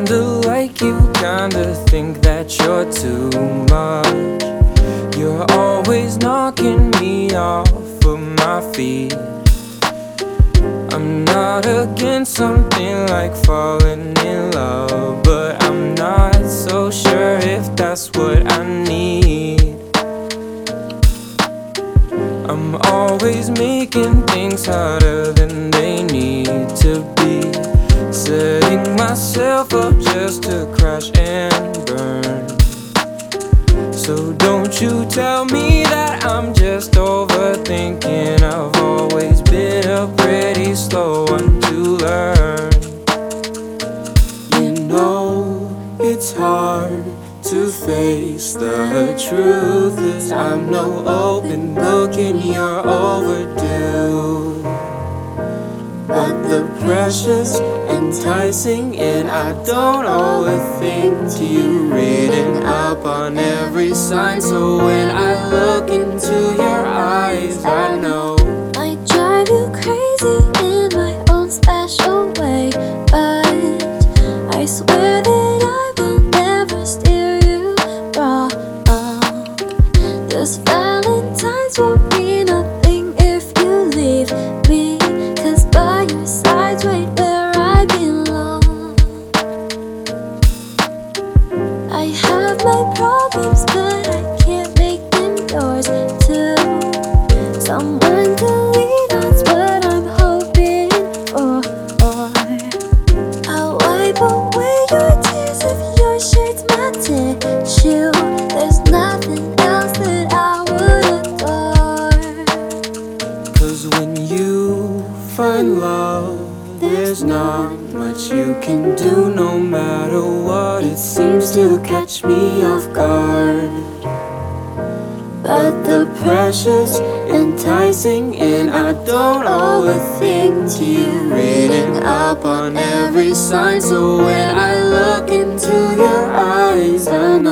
kinda like you, kinda think that you're too much. You're always knocking me off of my feet. I'm not against something like falling in love, but I'm not so sure if that's what I need. I'm always making things harder than they need to be, setting myself up just to crash and burn. So don't you tell me that I'm just overthinking. I've always been a pretty slow one to learn. You know it's hard to face the truth, 'cause I'm no open book and you're overdue. But the pressure's enticing and I don't overthink to you, reading up on every sign. So when I look into your eyes, I know I drive you crazy in my own special way, but I swear that I will never steer you wrong. This Valentine's will be nothing if you leave me, 'cause by your side's right where I belong. I have my problems, but I can't make them yours too. Someone to lean on's what I'm hoping for. I'll wipe away your tears if your shirt's my tissue. There's nothing else that I would adore. 'cause when you find love, there's not much you can do. No matter what, it seems to catch me off guard. But the pressure's enticing and I don't overthink to you, reading up on every sign. So when I look into your eyes, I know